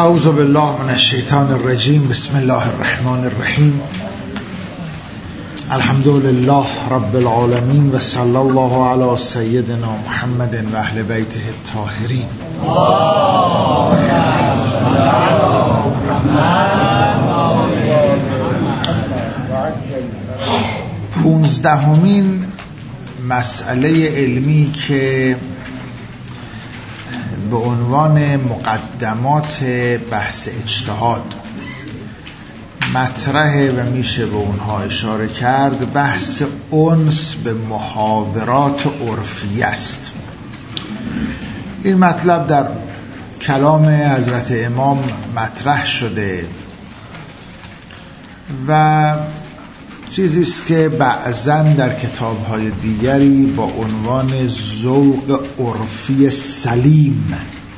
اعوذ بالله من الشیطان الرجیم. بسم الله الرحمن الرحیم. الحمد لله رب العالمین و صلی الله علی سیدنا محمد و اهل بیته الطاهرین. 15مین مسئله علمی که به عنوان مقدمات بحث اجتهاد مطرحه و میشه به اونها اشاره کرد، بحث انس به محاورات عرفی است. این مطلب در کلام حضرت امام مطرح شده و چیزی است که بعضاً در کتاب‌های دیگری با عنوان ذوق عرفی سلیم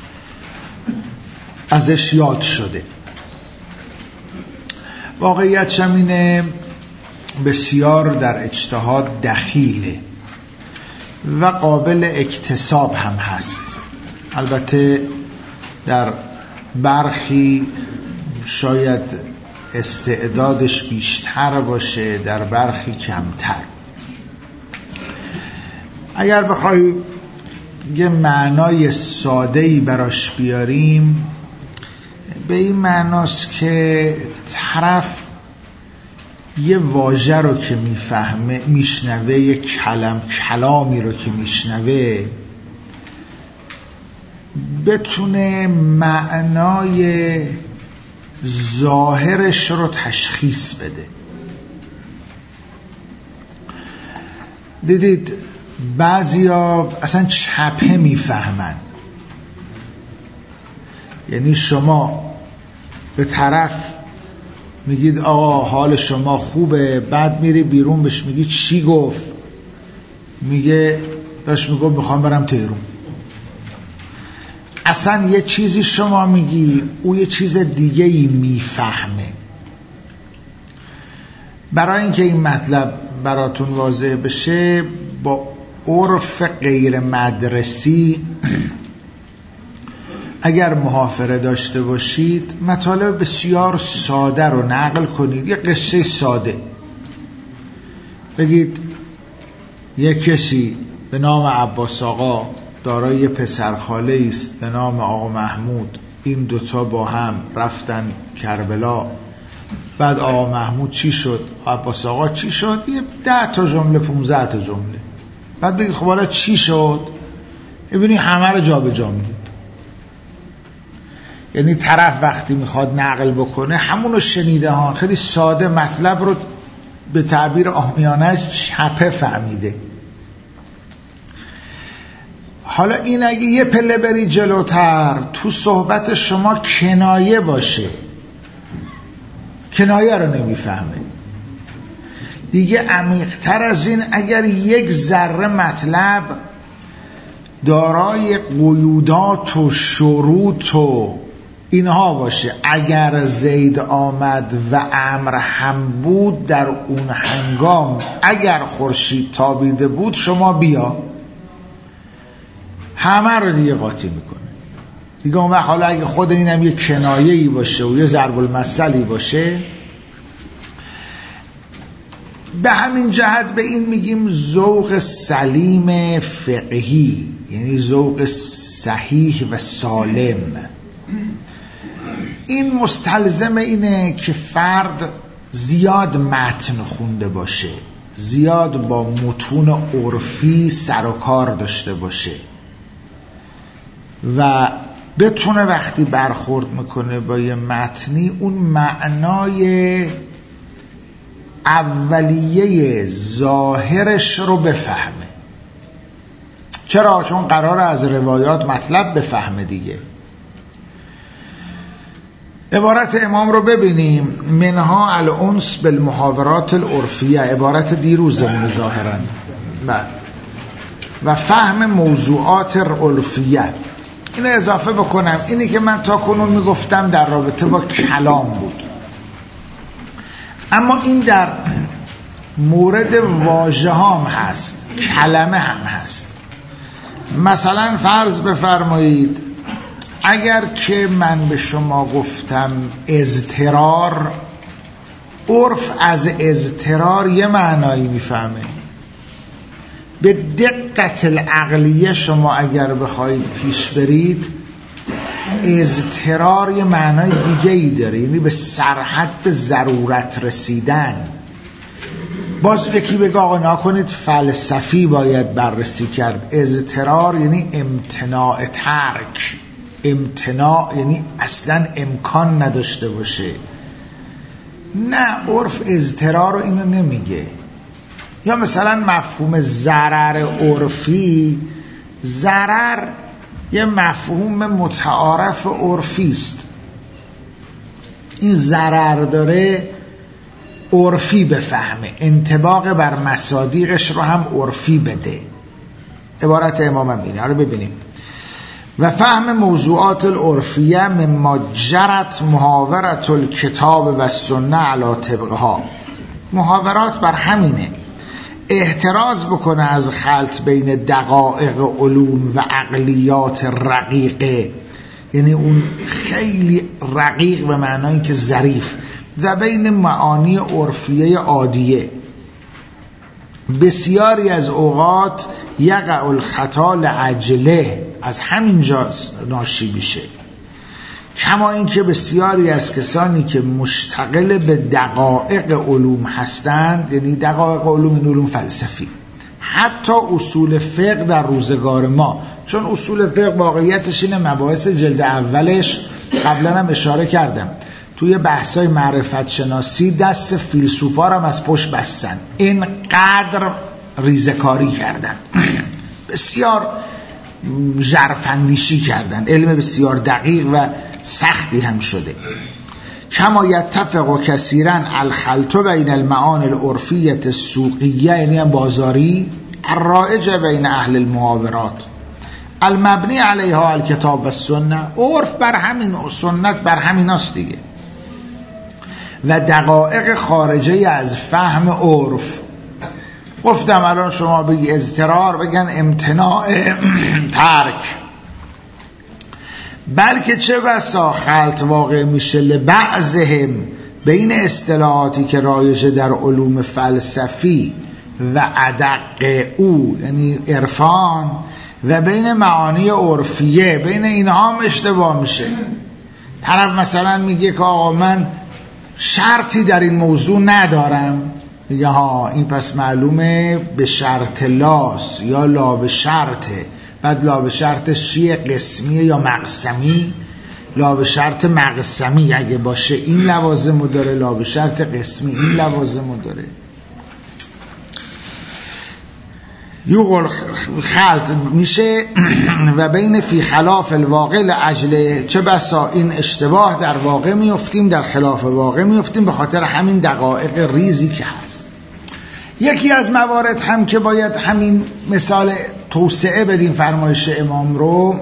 ازش یاد شده. واقعیتش هم اینه بسیار در اجتهاد دخیله و قابل اکتساب هم هست. البته در برخی شاید استعدادش بیشتر باشه، در برخی کمتر. اگر بخوای یه معنای ساده‌ای براش بیاریم، به این معناست که طرف یه واژه رو که میفهمه، میشنوه، یه کلامی رو که میشنوه، بتونه معنای ظاهرش رو تشخیص بده. دیدید بعضیا اصلا چپه میفهمن، یعنی شما به طرف میگید آقا حال شما خوبه، بعد میری بیرون بهش میگی چی گفت؟ میگه داشت میگفت میخوام برم تهران. اصلا یه چیزی شما میگی، او یه چیز دیگه ای میفهمه. برای اینکه این مطلب براتون واضح بشه، با عرف غیر مدرسی اگر محافظه داشته باشید، مطالب بسیار ساده رو نقل کنید. یه قصه ساده بگید یه کسی به نام عباس آقا دارای یه پسرخاله است به نام آقا محمود. این دوتا با هم رفتن کربلا. بعد آقا محمود چی شد؟ عباس آقا چی شد؟ یه 10 تا جمله 15 تا جمله. بعد بگید خب حالا چی شد؟ ببینی همه رو جا به جا میگید. یعنی طرف وقتی میخواد نقل بکنه همونو شنیده ها، خیلی ساده مطلب رو به تعبیر عامیانه چپه فهمیده. حالا این اگه یه پله بری جلوتر، تو صحبت شما کنایه باشه، کنایه رو نمیفهمه. دیگه عمیق‌تر از این، اگر یک ذره مطلب دارای قیودات و شروط و اینها باشه، اگر زید آمد و امر هم بود در اون هنگام، اگر خورشید تابیده بود شما بیا، همه رو دیگه قاطی میکنه دیگه. اون وقت حالا اگه خود اینم یه کنایه‌ای باشه و یه ضرب المثلی باشه، به همین جهت به این میگیم ذوق سلیم فقهی، یعنی ذوق صحیح و سالم. این مستلزم اینه که فرد زیاد متن خونده باشه، زیاد با متون عرفی سر و کار داشته باشه و بتونه وقتی برخورد میکنه با یه متنی اون معنای اولیه ظاهرش رو بفهمه. چرا؟ چون قراره از روایات مطلب بفهمه دیگه. عبارت امام رو ببینیم، منها الانس بالمحاورات العرفیه، عبارت دیروزمون ظاهرا، و فهم موضوعات العرفیه. اینو اضافه بکنم، اینی که من تا کنون میگفتم در رابطه با کلام بود، اما این در مورد واژه هم هست، کلمه هم هست. مثلا فرض بفرمایید اگر که من به شما گفتم اضطرار، عرف از اضطرار یه معنایی میفهمه. به دقت العقلیه شما اگر بخواید پیش برید، اضطرار یه معنای دیگه ای داره، یعنی به سرحد ضرورت رسیدن. باز یکی بگه آقا نکنید فلسفی باید بررسی کرد. اضطرار یعنی امتناع ترک، امتناع یعنی اصلا امکان نداشته باشه. نه، عرف اضطرار رو اینو نمیگه. یا مثلا مفهوم ضرر عرفی، ضرر یه مفهوم متعارف عرفی است. این ضرر داره عرفی بفهمه، انطباق بر مصادیقش رو هم عرفی بده. عبارت امام هم اینه. رو ببینیم. و فهم موضوعات العرفیه مما جرت محاورت الکتاب و سنه علی طبقها. محاورات بر همینه، احتراز بکنه از خلط بین دقایق علوم و عقلیات رقیقه، یعنی اون خیلی رقیق به معنای که ظریف، و بین معانی عرفیه عادیه. بسیاری از اوقات یقع الخطا لعجله، از همین جا ناشی میشه. کما این که بسیاری از کسانی که مشتغل به دقایق علوم هستند، یعنی دقایق علوم این علوم فلسفی، حتی اصول فقه در روزگار ما، چون اصول فقه واقعیتش اینه، مباحث جلد اولش قبلا هم اشاره کردم، توی بحثای معرفت شناسی دست فیلسوفا رو هم از پشت بستن، اینقدر ریزکاری کردن، بسیار ژرفاندیشی کردن، علم بسیار دقیق و سختی هم شده. کما یتفق کثیرا الخلط بین المعانی العرفیه السوقیه، یعنی هم بازاری، الرائجه بین اهل المحاورات المبنی علیها الکتاب و سنه. عرف بر همین و سنت بر همین است دیگه. و دقایق خارجه از فهم عرف، گفتم الان شما بگی اضطرار، بگن امتناع ترک، بلکه چه بسا خلط واقع میشه لبعضهم بین اصطلاحاتی که رایجه در علوم فلسفی و ادق او، یعنی عرفان، و بین معانی عرفیه، بین اینها هم اشتباه میشه. طرف مثلا میگه که آقا من شرطی در این موضوع ندارم، میگه ها این پس معلومه به شرط لاس یا لا به شرطه. بعد لا به شرطش چیه؟ قسمیه یا مقسمی؟ لا به شرط مقسمی اگه باشه این لوازمو داره، لا به شرط قسمی این لوازمو داره. یوغل خلط میشه و بین فی خلاف الواقع لعجله، چه بسا این اشتباه در واقع میفتیم، در خلاف واقع میفتیم، به خاطر همین دقایق ریزی که هست. یکی از موارد هم که باید همین مثال توسعه بدیم فرمایش امام رو،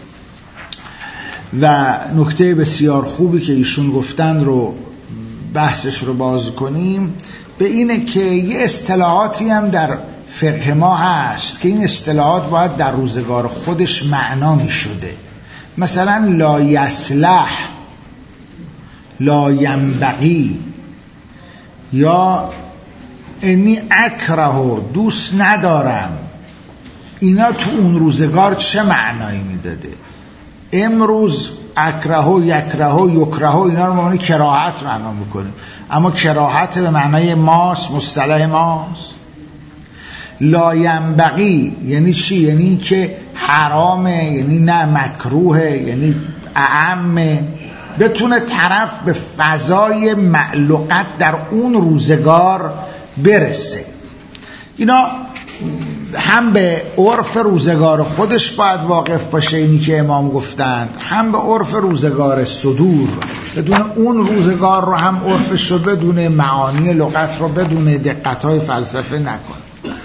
و نکته بسیار خوبی که ایشون گفتن رو بحثش رو باز کنیم، به اینه که یه اصطلاحاتی هم در فقه ما هست که این اصطلاحات باید در روزگار خودش معنا می شده. مثلا لا یصلح، لا ینبغی، یا انی اکره، دوست ندارم. اینا تو اون روزگار چه معنایی میداده؟ امروز اکره، یکره، یکره، اینا رو به معنی کراهت معنا میکنیم، اما کراهت به معنای ماست، مصطلح ماست. لا ینبغی یعنی چی؟ یعنی که حرامه، یعنی نه مکروهه، یعنی اعمه. بتونه طرف به فضای معلوقت در اون روزگار برسه. اینا هم به عرف روزگار خودش باید واقف باشه، اینی که امام گفتند، هم به عرف روزگار صدور، بدون اون روزگار رو هم عرفش رو بدونه، معانی لغت رو بدونه، دقت‌های فلسفه نکنه.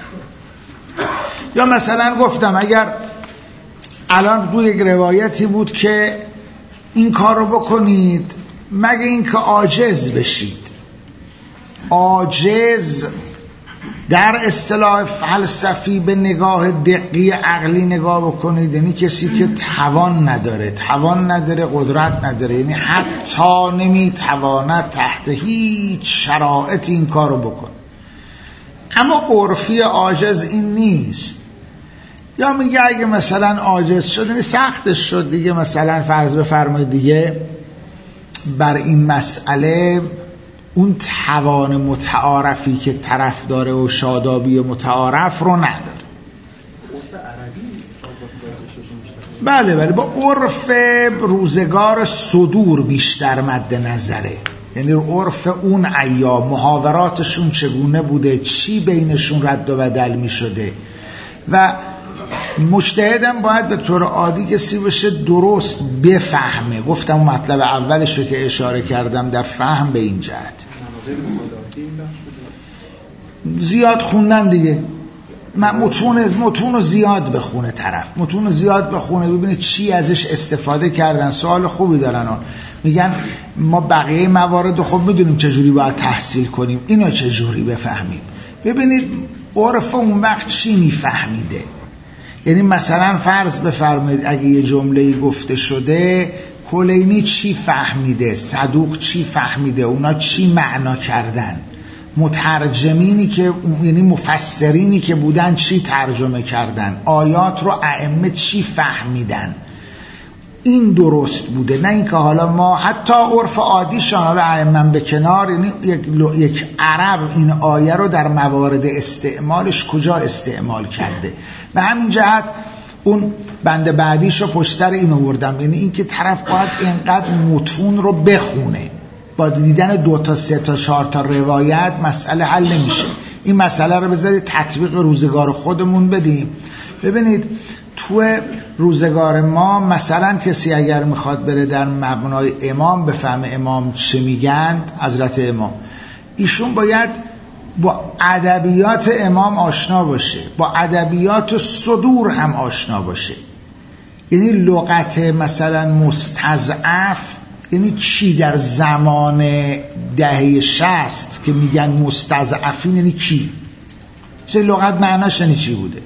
یا مثلا گفتم اگر الان روی یک روایتی بود که این کار رو بکنید مگه این که عاجز بشید. عاجز در اصطلاح فلسفی به نگاه دقیق عقلی نگاه بکنید، یعنی کسی که توان نداره، قدرت نداره، یعنی حتی نمیتواند تحت هیچ شرایط این کارو بکنه. اما عرفی عاجز این نیست. یا میگه اگه مثلا عاجز شد، یعنی سختش شد دیگه، مثلا فرض بفرمایید دیگه بر این مسئله اون توان متعارفی که طرف داره و شادابی متعارف رو نداره. بله با عرف روزگار صدور بیشتر مد نظره، یعنی عرف اون ایام محاوراتشون چگونه بوده، چی بینشون رد و بدل می شده. و مجتهدم باید به طور عادی کسی بشه درست بفهمه. گفتم اون مطلب اولش رو که اشاره کردم در فهم به این جهت. زیاد خوندن دیگه، متون رو زیاد بخونه طرف، متون رو زیاد بخونه ببینه چی ازش استفاده کردن. سوال خوبی دارن اون، میگن ما بقیه موارد خب میدونیم چجوری باید تحصیل کنیم، اینو چجوری بفهمیم. ببینید عرف اون وقت چی میفهمیده. یعنی مثلا فرض بفرمایید اگه یه جمله‌ای گفته شده، کلینی چی فهمیده، صدوق چی فهمیده، اونا چی معنا کردن، مترجمینی که یعنی مفسرینی که بودن چی ترجمه کردن، آیات رو ائمه چی فهمیدن، این درست بوده. نه اینکه حالا ما حتی عرف عادیشان، حالا ائمه به کنار، یعنی یک عرب این آیه رو در موارد استعمالش کجا استعمال کرده. به همین جهت اون بند بعدیش رو پشت سر این آوردم، یعنی اینکه طرف باید اینقدر متون رو بخونه. با دیدن 2 تا 3 تا 4 تا روایت مسئله حل نمیشه. این مسئله رو بذارید تطبیق روزگار خودمون بدیم. ببینید تو روزگار ما مثلا کسی اگر میخواد بره در مبنای امام بفهمه امام چه میگند، حضرت امام، ایشون باید با ادبیات امام آشنا باشه، با ادبیات صدور هم آشنا باشه. یعنی لغت مثلا مستضعف یعنی چی در زمان دهه 60 که میگن مستضعفین، یعنی چی؟ چه لغت معناش یعنی چی بوده؟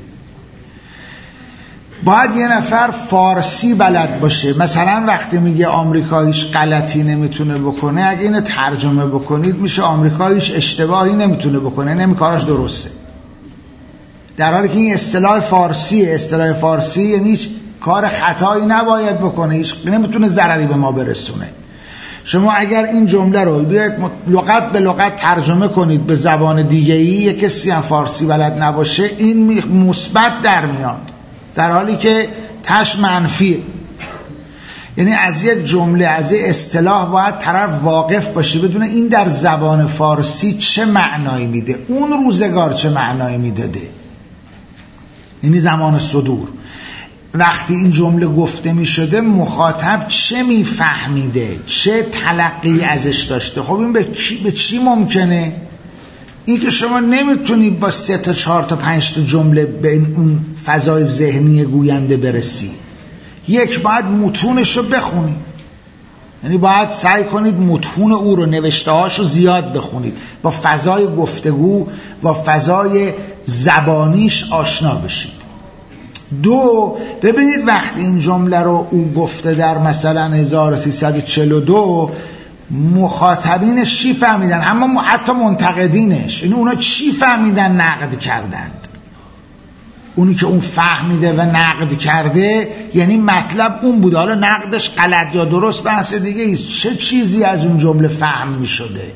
باید یه نفر فارسی بلد باشه. مثلا وقتی میگه آمریکا هیچ غلطی نمیتونه بکنه، اگه اینو ترجمه بکنید میشه آمریکا هیچ اشتباهی نمیتونه بکنه، نمیکارش درسته. در حالی که این اصطلاح فارسیه. اصطلاح فارسی یعنی هیچ کار خطایی نباید بکنه، هیچ نمیتونه ضرری به ما برسونه. شما اگر این جمله رو بیاید لغت به لغت ترجمه کنید به زبان دیگه‌ای، یک کسی هم فارسی بلد نباشه، این مثبت در میاد، در حالی که تش منفیه. یعنی از یک جمله، از یک اصطلاح باید طرف واقف باشه، بدونه این در زبان فارسی چه معنایی میده، اون روزگار چه معنایی میداده. یعنی زمان صدور وقتی این جمله گفته میشده مخاطب چه میفهمیده، چه تلقی ازش داشته. خب این به چی ممکنه؟ این که شما نمیتونی با 3 تا 4 تا 5 تا جمله به اون فضای ذهنی گوینده برسی. یک، باید متونش رو بخونید، یعنی باید سعی کنید متون او رو، نوشته هاش رو زیاد بخونید، با فضای گفتگو و فضای زبانیش آشنا بشید. 2، ببینید وقتی این جمله رو او گفته در مثلا 1342 مخاطبینش چی فهمیدن، اما حتی منتقدینش، یعنی اونا چی فهمیدن نقد کردند. اونی که اون فهمیده و نقد کرده یعنی مطلب اون بوده، حالا نقدش غلط یا درست بحث دیگه ایست، چه چیزی از اون جمله فهم می شده.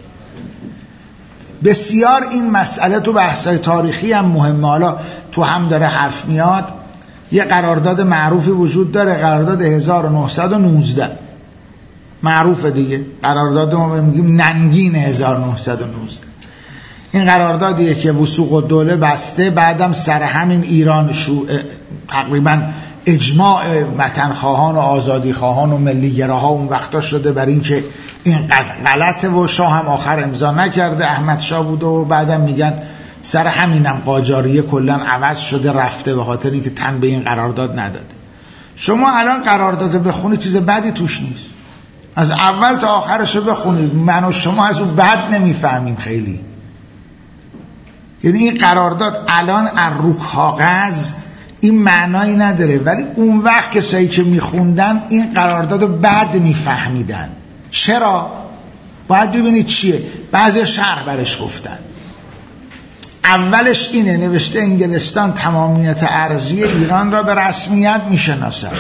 بسیار این مسئله تو بحثای تاریخی هم مهمه. حالا تو هم داره حرف میاد، یه قرارداد معروفی وجود داره، قرارداد 1919 معروفه دیگه، قرارداد ما میگیم ننگین 1919. این قراردادیه که وثوق الدوله بسته، بعدم سر همین ایران تقریبا اجماع وطنخواهان و آزادیخواهان و ملیگراها اون وقتا شده بر این که این غلطه و شاه هم آخر امضا نکرده، احمد شاه بوده و بعدم میگن سر همینم قاجاریه کلا عوض شده رفته به خاطر اینکه تن به این قرارداد نداده. شما الان قرارداد بخونید چیز بدی توش نیست، از اول تا آخرش رو بخونید، من و شما از اون بد نمیفهمیم خیلی. یعنی این قرارداد الان رو کاغذ این معنایی نداره، ولی اون وقت کسایی که میخوندن این قرارداد رو بعد میفهمیدن. چرا؟ باید ببینید چیه. بعضی شرح برش گفتن. اولش اینه نوشته انگلستان تمامیت ارضی ایران را به رسمیت میشناسد.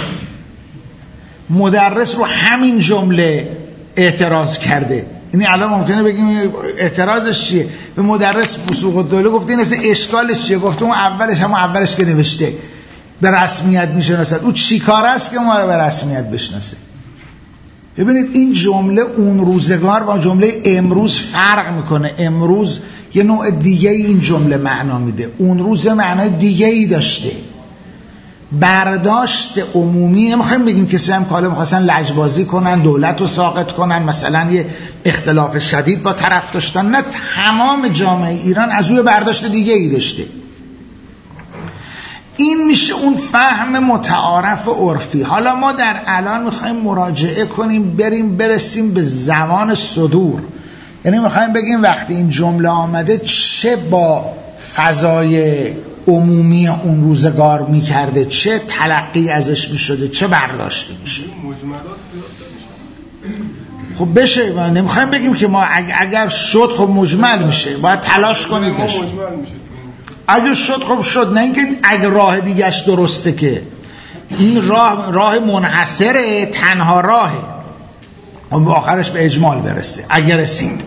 مدرس رو همین جمله اعتراض کرده. یعنی الان ممکنه بگیم اعتراضش چیه؟ به مدرس وثوق الدوله گفته این اصلا اشکالش چیه؟ گفته اون اولش که نوشته به رسمیت میشناسد، اون چی کار است که ما رو به رسمیت بشناسه؟ ببینید این جمله اون روزگار با جمله امروز فرق میکنه. امروز یه نوع دیگه این جمله معنا میده، اون روز معنای دیگه ای داشته. برداشت عمومی، نمیخوایم بگیم کسی هم کالا میخواستن لجبازی کنن، دولت رو ساقط کنن، مثلا یه اختلاف شدید با طرف داشتن، نه، تمام جامعه ایران از روی برداشت دیگه ای داشته. این میشه اون فهم متعارف عرفی. حالا ما در الان میخوایم مراجعه کنیم، برسیم به زمان صدور. یعنی میخوایم بگیم وقتی این جمله آمده چه با فضای عمومی اون روزگار میکرده، چه تلقی ازش میشده، چه برداشتی میشه. خب بشه، ما نمیخوایم بگیم که ما اگر شد خب مجمل میشه، باید تلاش کنید بشه. اگر شد خب شد، نه اینکه اگر راه دیگهش درسته، که این راه منحصره، تنها راهه، اون به آخرش به اجمال برسه اگر رسید.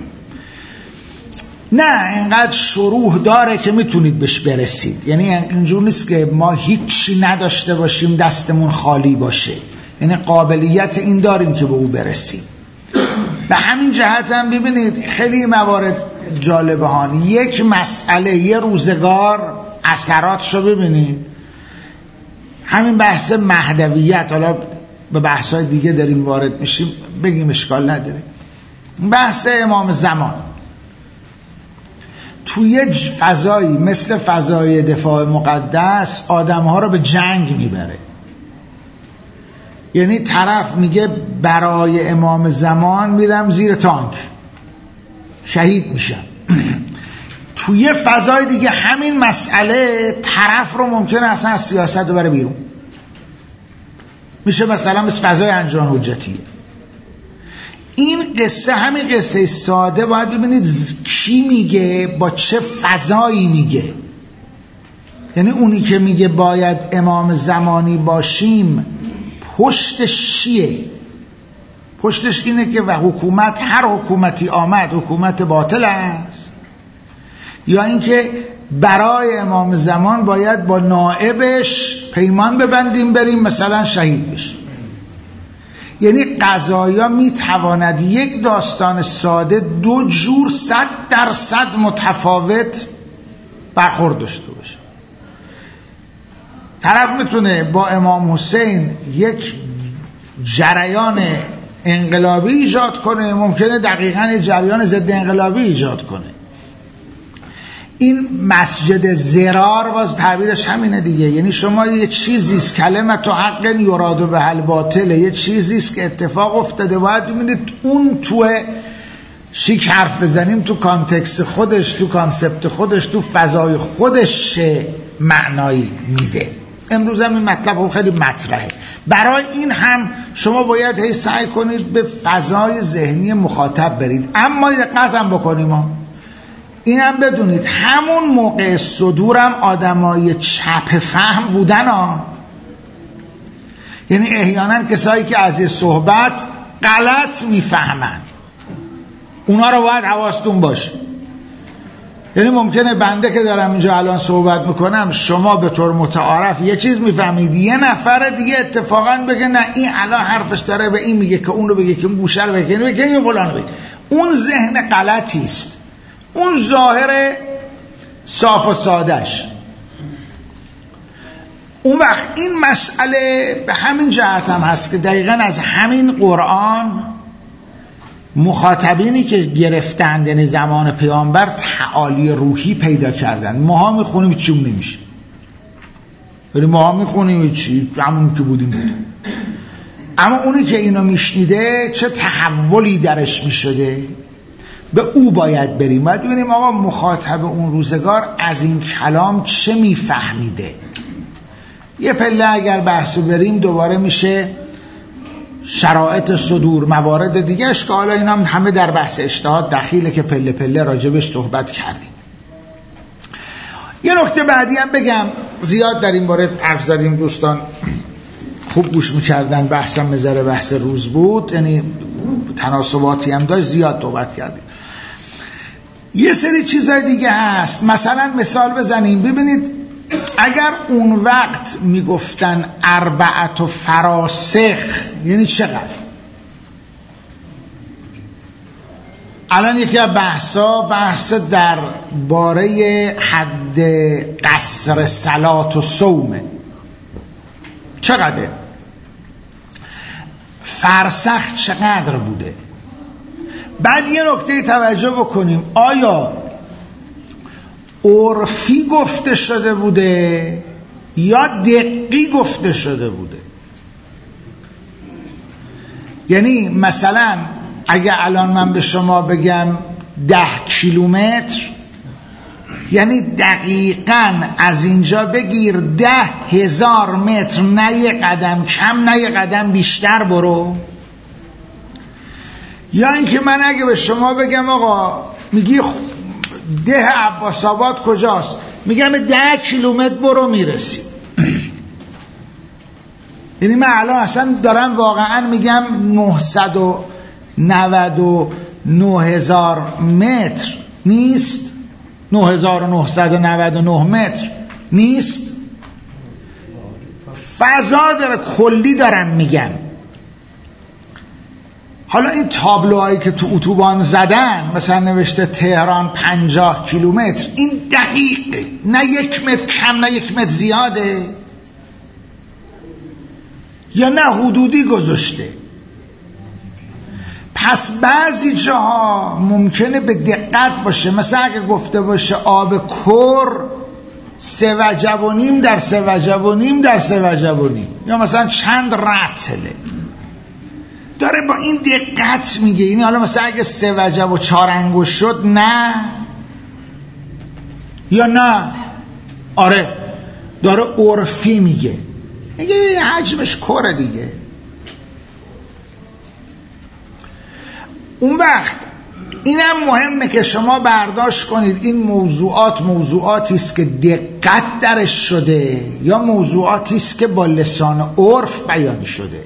نه، اینقدر شروح داره که میتونید بهش برسید. یعنی اینجور نیست که ما هیچی نداشته باشیم دستمون خالی باشه، یعنی قابلیت این داریم که به او برسیم. به همین جهت هم ببینید خیلی موارد جالبه هان. یک مسئله یه روزگار اثراتشو ببینید. همین بحث مهدویت، حالا به بحث‌های دیگه داریم وارد میشیم، بگیم اشکال نداره. بحث امام زمان توی فضایی مثل فضای دفاع مقدس آدم‌ها رو به جنگ میبره. یعنی طرف میگه برای امام زمان میرم زیر تانک شهید میشم. توی فضای دیگه همین مسئله طرف رو ممکنه اصلا از سیاست رو بره بیرون. میشه مثلا مثل فضای انجان حجتیه. این قصه همین قصه ساده باید ببینید کی میگه، با چه فضایی میگه. یعنی اونی که میگه باید امام زمانی باشیم پشتش چیه؟ پشتش اینه که و حکومت، هر حکومتی آمد حکومت باطل است، یا اینکه برای امام زمان باید با نائبش پیمان ببندیم بریم مثلا شهید بشیم. یعنی قضایا میتواند یک داستان ساده دو جور 100% متفاوت برخورد داشته باشه. طرف میتونه با امام حسین یک جریان انقلابی ایجاد کنه، ممکنه دقیقاً یک جریان ضد انقلابی ایجاد کنه. این مسجد زرار باز تعبیرش همینه دیگه. یعنی شما یه چیزیست کلمت و حق یراد به الباطل، یه چیزیست که اتفاق افتاده، باید ببینید اون تو شیک حرف بزنیم تو کانتکست خودش، تو کانسپت خودش، تو فضای خودش چه معنایی میده. امروز هم این مطلب خیلی مطرحه. برای این هم شما باید هی سعی کنید به فضای ذهنی مخاطب برید. اما دقت هم بکنیم، این هم بدونید همون موقع صدورم آدمای چپ فهم بودن ها. یعنی احیانا کسایی که از یه صحبت غلط میفهمن، اونا رو باید حواستون باشه. یعنی ممکنه بنده که دارم اینجا الان صحبت میکنم شما به طور متعارف یه چیز میفهمید، یه نفر دیگه اتفاقا بگه نه این الان حرفش داره به این میگه که اون رو بگه که اون گوشه رو بگه این فلان رو بگه. اون ذهن غلطی است، اون ظاهر صاف و سادهش. اون وقت این مسئله به همین جهت هم هست که دقیقاً از همین قرآن مخاطبینی که گرفتند، یعنی زمان پیامبر، تعالی روحی پیدا کردن. ماها میخونیم چی اون نمیشه، ولی ماها میخونیم چی همون که بودیم. اما اونی که اینو میشنیده چه تحولی درش میشده. به او باید بریم، باید ببینیم آقا مخاطب اون روزگار از این کلام چه میفهمیده. یه پله اگر بحثو بریم دوباره میشه شرایط صدور، موارد دیگهش که حالا اینا همه در بحث اجتهاد دخیله که پله پله راجبش صحبت کردیم. یه نکته بعدی هم بگم، زیاد در این باره حرف زدیم، دوستان خوب گوش میکردن، بحثم مزره بحث روز بود، یعنی تناسباتی هم داشت، زیاد صحبت کردیم. یه سری چیزای دیگه هست، مثلا مثال بزنیم، ببینید اگر اون وقت میگفتن 4 فراسخ یعنی چقدر؟ الان یکی از بحث در باره حد قصر صلات و صومه، چقدره؟ فرسخ چقدر بوده؟ بعد یه نکته توجه بکنیم، آیا عرفی گفته شده بوده یا دقیقی گفته شده بوده؟ یعنی مثلا اگه الان من به شما بگم 10 کیلومتر، یعنی دقیقاً از اینجا بگیر 10,000 متر، نه یه قدم کم نه یه قدم بیشتر برو. یا اینکه من اگه به شما بگم آقا میگی ده عباس آباد کجاست، میگم 10 کیلومتر برو میرسی. یعنی من الان اصلا دارم واقعا میگم 999,000 متر نیست، 9,999 متر نیست، فضا داره، کلی دارم میگم. حالا این تابلوهایی که تو اتوبان زدن مثلا نوشته تهران 50 کیلومتر، این دقیقه، نه 1 متر کم نه 1 متر زیاده، یا نه حدودی گذاشته. پس بعضی جاها ممکنه به دقت باشه، مثلا اگه گفته باشه آب کر 3 وجب و نیم در 3 وجب و نیم در 3 وجب و نیم، یا مثلا چند رطله، داره با این دقت میگه. یعنی حالا مثلا اگه 3 وجب و 4 انگشت شد نه، یا نه آره داره عرفی میگه، میگه حجمش کره دیگه. اون وقت اینم مهمه که شما برداشت کنید این موضوعاتی است که دقت درش شده یا موضوعاتی است که با لسان عرف بیان شده.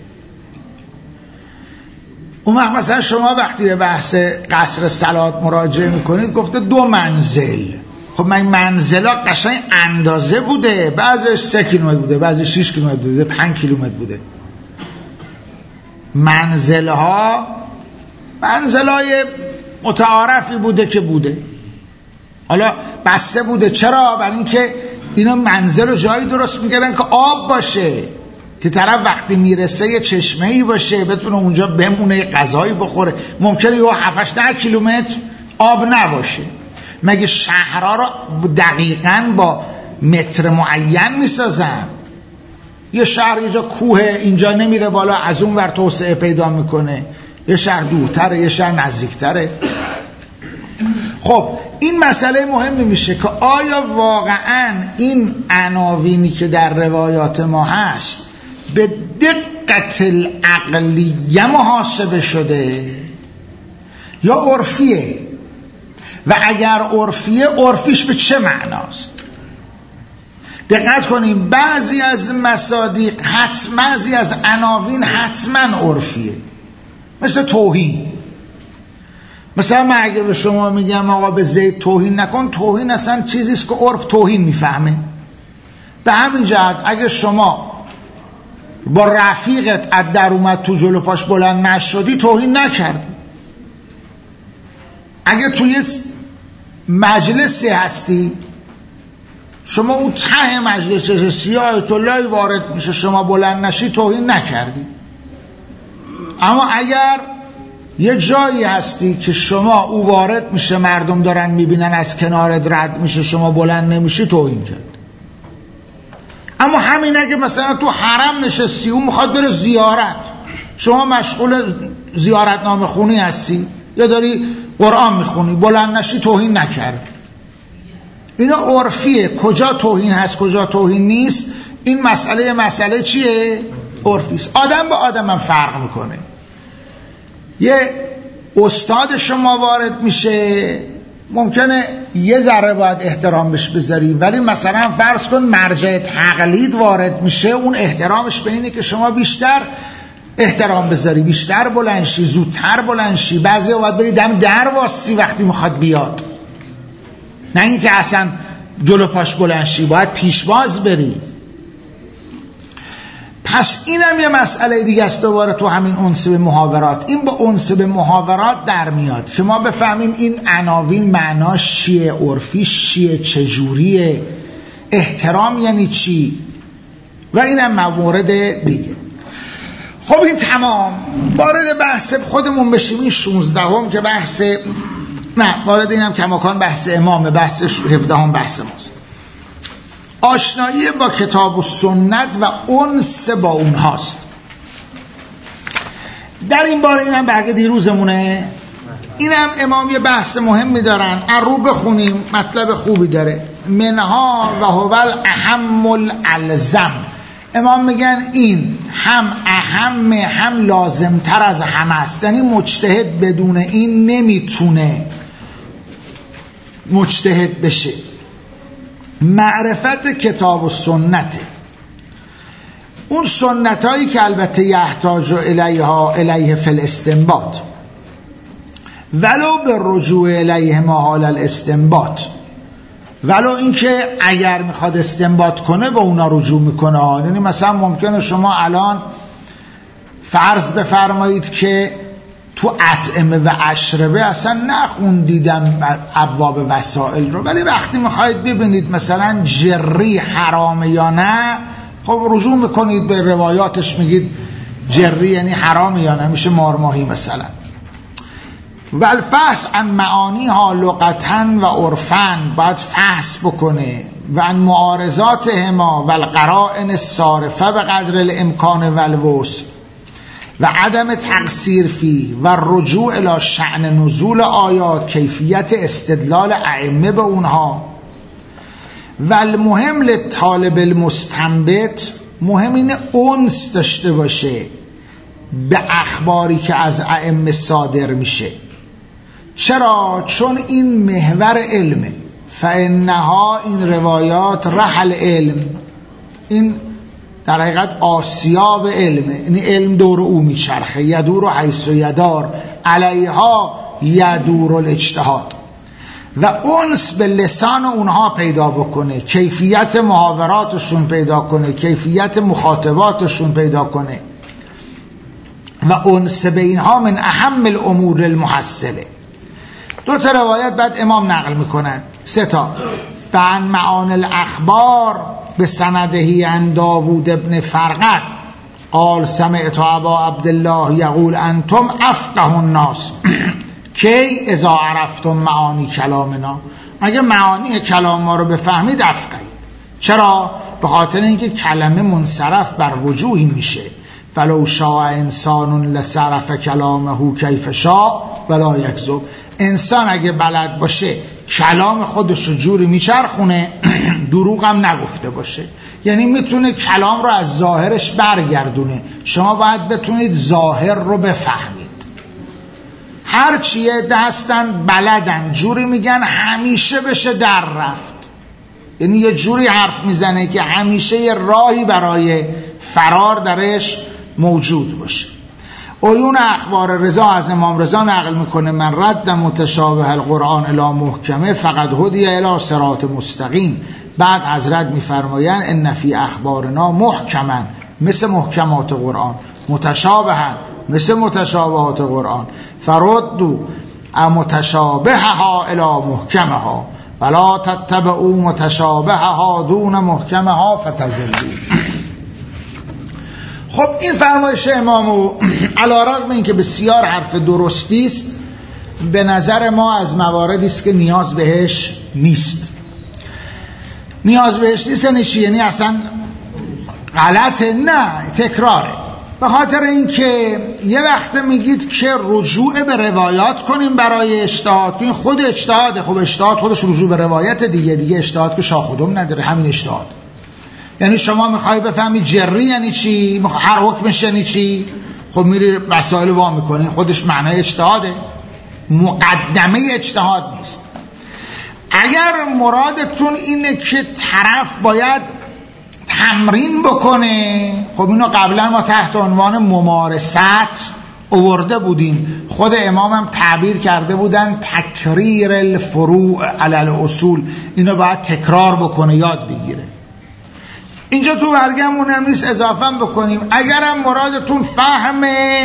اون وقت مثلا شما وقتی به بحث قصر صلات مراجعه میکنید گفته 2 منزل، خب من منزلا قشنگ اندازه بوده، بعضیش 3 کیلومتر بوده، بعضیش 6 کیلومتر بوده، 5 کیلومتر بوده. منزلای متعارفی بوده که بوده، حالا بسته بوده. چرا؟ برای اینکه اینا منزل و جایی درست میکردن که آب باشه، که طرف وقتی میرسه یه چشمه‌ای باشه بتونه اونجا بمونه، غذایی بخوره. ممکنه یه 7-8 کیلومتر آب نباشه. مگه شهرها رو دقیقاً با متر معین میسازن؟ یه شهر یه جا کوه، اینجا نمیره بالا، از اون ور توسعه پیدا میکنه، یه شهر دورتره یه شهر نزدیکتره. خب این مسئله مهمی میشه که آیا واقعاً این عناوینی که در روایات ما هست به دقت العقلیه محاسبه شده یا عرفیه؟ و اگر عرفیه، عرفیش به چه معناست؟ دقت کنیم بعضی از مصادیق بعضی از عناوین حتما عرفیه، مثل توهین. مثلا من اگه به شما میگم آقا به زید توهین نکن، توهین اصلا چیزیست که عرف توهین میفهمه. به همین جهت اگه شما با رفیقت از در اومد تو جلو پاش بلند نشدی، توهین نکردی. اگه توی مجلسی هستی، شما اون ته مجلس سیاه طلایی وارد میشه، شما بلند نشی، توهین نکردی. اما اگر یه جایی هستی که شما او وارد میشه، مردم دارن میبینن، از کنارت رد میشه، شما بلند نمیشی، توهین کرد. اما همین اگه مثلا تو حرم نشستی، اون میخواد بره زیارت، شما مشغول زیارتنامه خونی هستی، یا داری قرآن میخونی بلند نشی توهین نکرد. اینا عرفیه، کجا توهین هست کجا توهین نیست این مسئله چیه؟ عرفیست. آدم با آدم هم فرق میکنه. یه استاد شما وارد میشه ممکنه یه ذره باید احترام بهش بذاری، ولی مثلا فرض کن مرجع تقلید وارد میشه، اون احترامش به اینه که شما بیشتر احترام بذاری، بیشتر بلند شی، زودتر بلند شی. بعضیا باید بری دم در واسی وقتی میخواد بیاد، نه اینکه اصلا جلو پاش بلند شی، باید پیشواز بری. پس اینم یه مسئله دیگه است دوباره تو همین انس به محاورات. این با انس به محاورات در میاد که ما بفهمیم این عناوین معناش چیه، عرفیش چیه، چجوریه، احترام یعنی چی، و اینم موارد دیگه. خب این تمام. وارد بحث خودمون بشیم. این 16 که بحث، نه وارد اینم کماکان بحث امام، بحث 17 بحث ماست. آشنایی با کتاب و سنت و انس با اونهاست. در این باره اینم برگه دیروزمونه. اینم امام یه بحث مهمی دارن، رو بخونیم، مطلب خوبی داره. منها و هو الاهم الالزم. امام میگن این هم اهم هم لازمتر از همه است، یعنی مجتهد بدون این نمیتونه مجتهد بشه. معرفت کتاب و سنت، اون سنت هایی که البته یحتاج الیه فی الاستنباط، ولو به رجوع الیه ما حال الاستنباط، ولو اینکه اگر میخواد استنباط کنه به اونا رجوع میکنه. یعنی مثلا ممکنه شما الان فرض بفرمایید که تو اطعمه و اشربه اصلا نخوندیدم ابواب وسائل رو، ولی وقتی میخواید ببینید مثلا جری حرامه یا نه، خب رجوع میکنید به روایاتش، میگید جری یعنی حرامه یا نه، میشه مارماهی مثلا. والفحص عن معانیها لغتاً و عرفاً، باید فحص بکنه، و عن معارضاتهما و القرائن الصارفه به قدر الامکان و الوسع، و عدم تقصیر فی و رجوع الی شأن نزول آیات، کیفیت استدلال ائمه به اونها. و المهم للطالب المستنبط، مهم اینه انس داشته باشه به اخباری که از ائمه صادر میشه. چرا؟ چون این محور علمه. فانها، این روایات، رحل علم، این در حقیقت آسیاب علمه، یعنی علم دور او میچرخه. یدور حیث یدار علیها یدور الاجتهاد. و انس به لسان اونها پیدا بکنه، کیفیت محاوراتشون پیدا کنه، کیفیت مخاطباتشون پیدا کنه. و انس به اینها من اهم الامور المحصله. 2 تا روایت بعد امام نقل میکنن، 3 تا. فعن معان الاخبار به سندهی عن داوود ابن فرقد قال سمعت ابا عبدالله یقول انتم افقه الناس کی اذا عرفتم معانی کلامنا. اگه معانی کلام ما رو بفهمید افقه. چرا؟ به خاطر اینکه کلمه منصرف بر وجوهی میشه. فلو شاء انسان لصرف کلامه کیف شاء ولا یکذب. انسان اگه بلد باشه کلام خودش رو جوری میچرخونه دروغ هم نگفته باشه، یعنی میتونه کلام رو از ظاهرش برگردونه. شما باید بتونید ظاهر رو بفهمید. هر چیه دستن بلدن، جوری میگن همیشه بشه در رفت، یعنی یه جوری حرف میزنه که همیشه یه راهی برای فرار درش موجود باشه. عیون اخبار رضا از امام رضا نقل میکنه من رد متشابه القرآن الی محکمه فقد هدی الی صراط مستقیم. بعد حضرت میفرمایند ان فی اخبارنا محکما، مثل محکمات قرآن، متشابها، مثل متشابهات قرآن، فردوا متشابهها الی محکمها ولا تتبعوا متشابهها دون محکمها فتضلوا. خب این فرمایش امامو علی‌رغم اینکه بسیار حرف درستی است، به نظر ما از مواردی است که نیاز بهش نیست. نیاز بهش نیست یعنی چی؟ یعنی اصلا غلطه؟ نه، تکراره. به خاطر اینکه یه وقت میگید که رجوع به روایات کنیم برای اجتهاد، این خود اجتهاده. خب اجتهاد خودش رجوع به روایت دیگه اجتهاد که شاخ و دم نداره، همین اجتهاد. یعنی شما میخوای بفهمی جری یعنی چی، هر حکمش یعنی چی، خب میری مسائل وا میکنی، خودش معنای اجتهاده، مقدمه اجتهاد نیست. اگر مرادتون اینه که طرف باید تمرین بکنه، خب اینو قبلا ما تحت عنوان ممارست آورده بودیم. خود امام هم تعبیر کرده بودن تکریر الفروع علی الاصول، اینو باید تکرار بکنه، یاد بگیره. اینجا تو برگمون هم نیست اضافه بکنیم. اگرم مرادتون فهم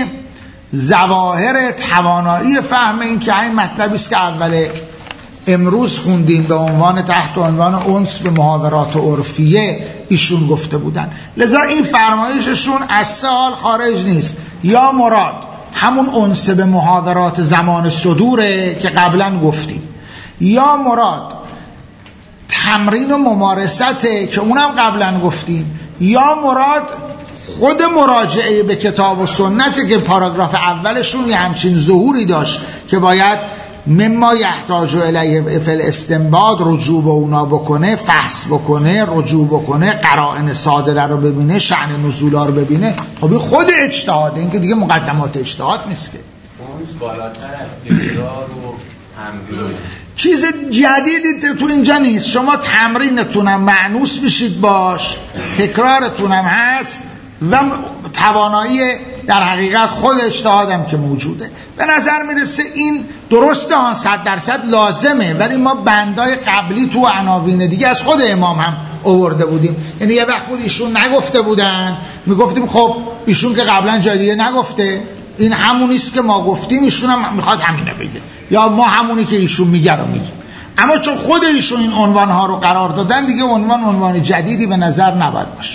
ظواهر، توانایی فهم این که این مطلبی است که اول امروز خوندیم به عنوان تحت عنوان انس به محاورات عرفیه ایشون گفته بودن، لذا این فرمایششون از سه حال خارج نیست. یا مراد همون انس به محاورات زمان صدوره که قبلا گفتیم، یا مراد تمرین و ممارسته که اونم قبلا گفتیم، یا مراد خود مراجعه به کتاب و سنت که پاراگراف اولشون یه همچین ظهوری داشت که باید مما یحتاج الیه فی الاستنباط رجوع به اونا بکنه، فحص بکنه، رجوع بکنه، قرائن صادره رو ببینه، شأن نزولا رو ببینه. خب خود اجتهاده، این که دیگه مقدمات اجتهاد نیست که. اونش بالاتر از تکرار و تمرین. چیز جدیدی تو اینجا نیست. شما تمرینتونم معنوس بشید باش، تکرارتونم هست و توانایی در حقیقت خود اجتهادم که موجوده. به نظر میرسه این درسته، 100% لازمه، ولی ما بندای قبلی تو عناوین دیگه از خود امام هم آورده بودیم. یعنی یه وقت بود ایشون نگفته بودن، میگفتیم خب ایشون که قبلا جای دیگه نگفته، این همونیست که ما گفتیم، ایشون هم میخواد همینه بگه، یا ما همونی که ایشون میگه رو میگیم. اما چون خود ایشون این عنوانها رو قرار دادن، دیگه عنوان جدیدی به نظر نباید باشه.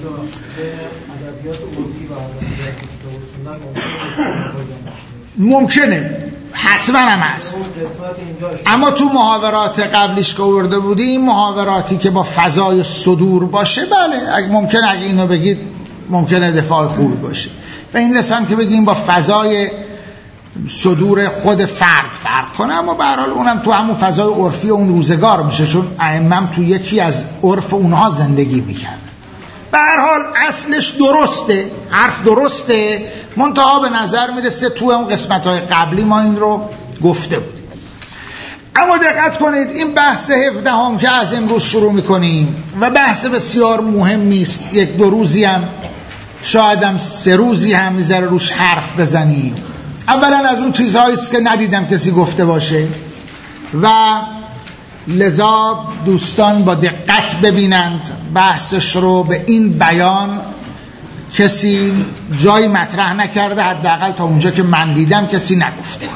ممکنه، حتما هم هست. اما تو محاورات قبلیش که آورده بودیم، محاوراتی که با فضای صدور باشه، بله ممکنه، اگه اینو بگید ممکنه دفاع خوبی باشه. و این لسان که بگیم با فضای صدور خود فرق کنه، اما به هر حال اونم تو همون فضای عرفی اون روزگار میشه، چون ائمه تو یکی از عرف اونها زندگی میکرد. به هر حال اصلش درسته، حرف درسته، منتها به نظر میرسه تو اون قسمت‌های قبلی ما این رو گفته بودیم. اما دقت کنید، این بحث 17 که از امروز شروع میکنیم و بحث بسیار مهمی است، 1-2 روزی هم شاید هم 3 روزی هم میذاره روش حرف بزنیم. اولا از اون چیزهایی است که ندیدم کسی گفته باشه و لذا دوستان با دقت ببینند بحثش رو. به این بیان کسی جایی مطرح نکرده، حداقل تا اونجا که من دیدم کسی نگفته.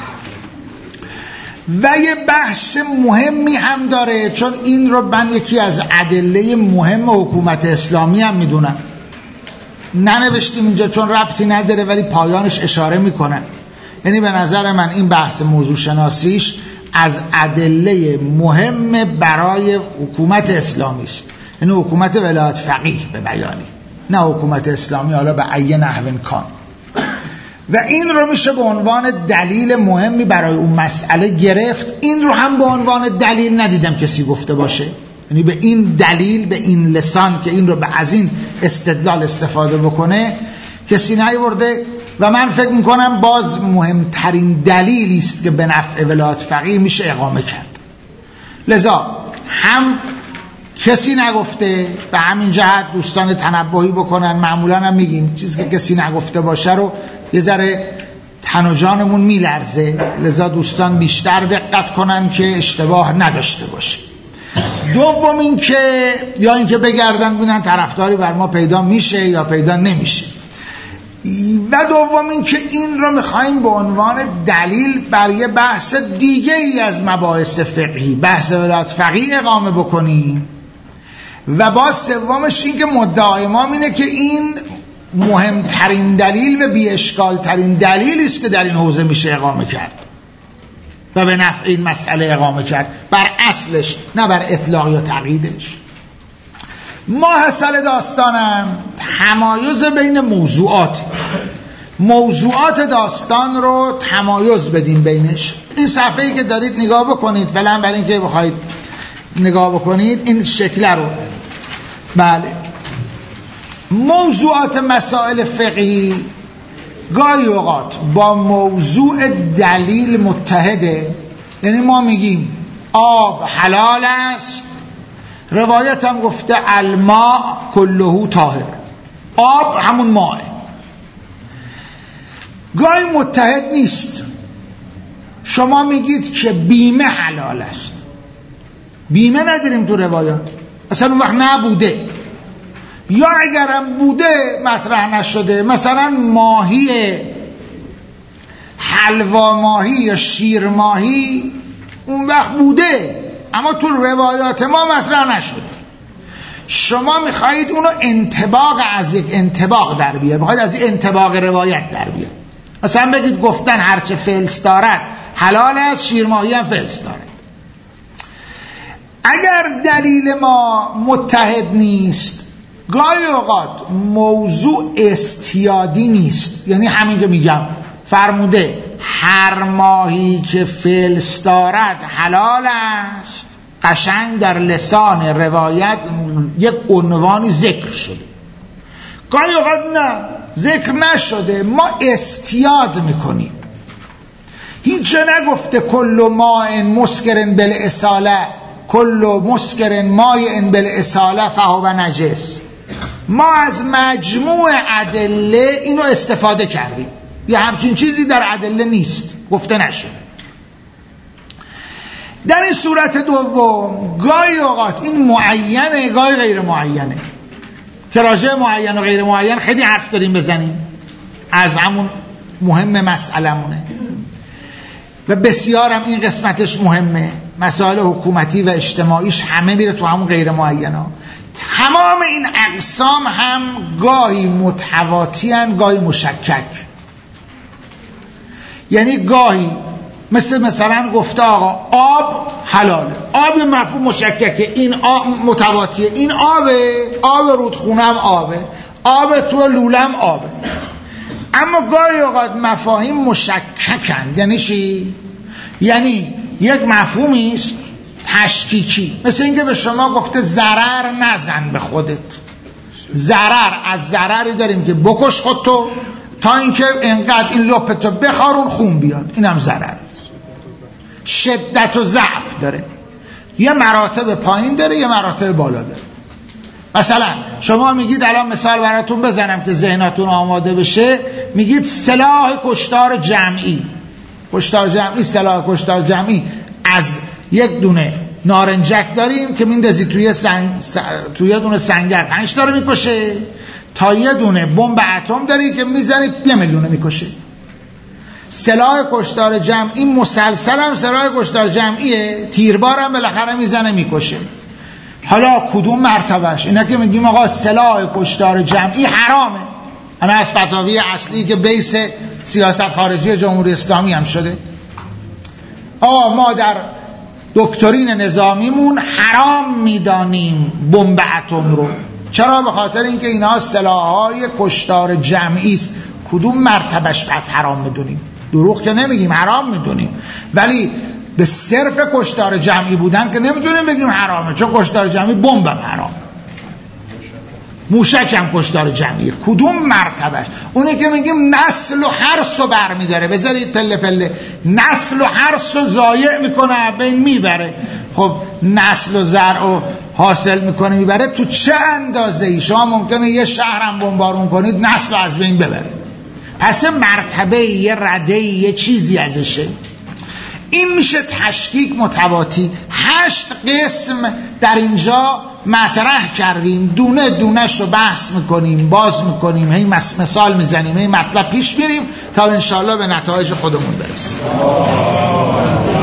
و یه بحث مهمی هم داره، چون این رو من یکی از ادله مهم حکومت اسلامی هم میدونم. ننوشتیم اینجا چون ربطی نداره، ولی پایانش اشاره میکنم. یعنی به نظر من این بحث موضوع شناسیش از ادله مهم برای حکومت اسلامی است. یعنی حکومت ولایت فقیه به بیانی، نه حکومت اسلامی حالا به ای نحو کان. و این رو میشه به عنوان دلیل مهمی برای اون مسئله گرفت. این رو هم به عنوان دلیل ندیدم کسی گفته باشه، یعنی به این دلیل، به این لسان که این رو از این استدلال استفاده بکنه کسی نیورده. و من فکر میکنم باز مهمترین دلیلی است که به نفع ولایت فقیه میشه اقامه کرد. لذا هم کسی نگفته، به همین جهت دوستان تنبهی بکنن. معمولا هم میگیم چیزی که کسی نگفته باشه رو یه ذره تن و جانمون میلرزه، لذا دوستان بیشتر دقت کنن که اشتباه نداشته باشه. دوم این که یا اینکه بگردن ببینن طرفداری بر ما پیدا میشه یا پیدا نمیشه. و دوم این که این رو میخوایم به عنوان دلیل بر یه بحث دیگه ای از مباحث فقهی، بحث ولایت فقیه اقامه بکنیم. و با سومش این که مدعای ما اینه که این مهمترین دلیل و بی اشکال ترین دلیلی است که در این حوزه میشه اقامه کرد و به نفع این مسئله اقامه کرد، بر اصلش نه بر اطلاق یا تقییدش. ماحصل داستانم تمایز بین موضوعات داستان رو تمایز بدیم بینش. این صفحه‌ای که دارید نگاه بکنید فعلا، برای اینکه بخواید نگاه بکنید این شکل رو. بله، موضوعات مسائل فقهی گاهی اوقات با موضوع دلیل متحده. یعنی ما میگیم آب حلال است، روایت هم گفته الماء کله طاهر، آب همون ماء. گاهی متحد نیست. شما میگید که بیمه حلال است، بیمه نداریم تو روایات، اصلا اون وقت نبوده، یا اگرم بوده مطرح نشده. مثلا ماهی حلوا ماهی یا شیر ماهی اون وقت بوده، اما تو روایات ما مطرح نشده. شما میخواهید اونو انطباق از یک انطباق در بیاد، میخواهید از یک انطباق روایت در بیاد. مثلا بگید گفتن هرچه فلس دارد حلال است، شیر ماهی هم فلس دارد. اگر دلیل ما متحد نیست، گاهی اوقات موضوع استیادی نیست، یعنی همین که میگم فرموده هر ماهی که فلس دارد حلال است، قشنگ در لسان روایت یک عنوانی ذکر شده. گاهی اوقات نه، ذکر نشده، ما استیاد میکنیم. هیچ جا نگفته کل ماء مسکر بالاصاله، کل مسکر ماء بالاصاله فهو نجس. ما از مجموع ادله اینو استفاده کردیم، یه همچین چیزی در ادله نیست، گفته نشده. در این صورت دوم گاهی اوقات این معینه، گاهی غیر معینه، که راجع معین و غیر معین خیلی حرف داریم بزنیم، از همون مهم مسئلمونه و بسیارم این قسمتش مهمه. مسائل حکومتی و اجتماعیش همه میره تو همون غیر معینا. تمام این اقسام هم گاهی متواتی هن، گاهی مشکک. یعنی گاهی مثلا گفته آقا آب حلاله، آب مفهوم مشککه، این آب متواتیه، این آب رودخونم آبه، آب تو لولم آبه. اما گاهی اوقات مفاهیم مشککند. یعنی چی؟ یعنی یک مفهومی است تشکیکی، مثل اینکه به شما گفته ضرر نزن به خودت. ضرر، از ضرری داریم که بکش خودتو تا اینکه انقدر این لپتو بخارون خون بیاد، اینم ضرر. شدت و ضعف داره، یه مراتب پایین داره یه مراتب بالا داره. مثلا شما میگید، الان مثال براتون بزنم که ذهناتون آماده بشه، میگید سلاح کشتار جمعی. کشتار جمعی، سلاح کشتار جمعی، از یک دونه نارنجک داریم که میندازی توی یه دونه سنگر 5 تا رو میکشه، تا یه دونه بمب اتم داری که میزنی 1 میلیون میکشه. سلاح کشتار جمعی مسلسل هم سلاح کشتار جمعیه، تیربار هم بالاخره میزنه میکشه. حالا کدوم مرتبهش؟ اینا که میگیم آقا سلاح کشتار جمعی حرامه، انا از فتاوی اصلی که بیس سیاست خارجی جمهوری اسلامی هم شده. آقا ما در دکترین نظامیمون حرام میدانیم بمب اتم رو. چرا؟ به خاطر اینکه اینا سلاح‌های کشتار جمعی است. کدوم مرتبهش پس حرام میدونیم؟ دروغ که نمیگیم، حرام میدونیم، ولی به صرف کشتار جمعی بودن که نمیتونیم بگیم حرامه، چون کشتار جمعی بمبم حرام، موشک هم کشتار جمعیه. کدوم مرتبهش؟ اونی که میگیم نسل و حرث رو برمیداره، بذارید پله پله، نسل و حرث رو ضایع میکنه، بین میبره. خب نسل و زرع رو حاصل میکنه میبره، تو چه اندازه ای؟ شما ممکنه یه شهرم بمبارون کنید نسل رو از بین ببره. پس مرتبه، یه رده، یه چیزی ازشه. این میشه تشکیک متواتی. 8 قسم در اینجا مطرح کردیم، دونه دونه‌شو بحث میکنیم، باز میکنیم، هی مثال میزنیم، هی مطلب پیش میریم تا انشاءالله به نتایج خودمون برسیم.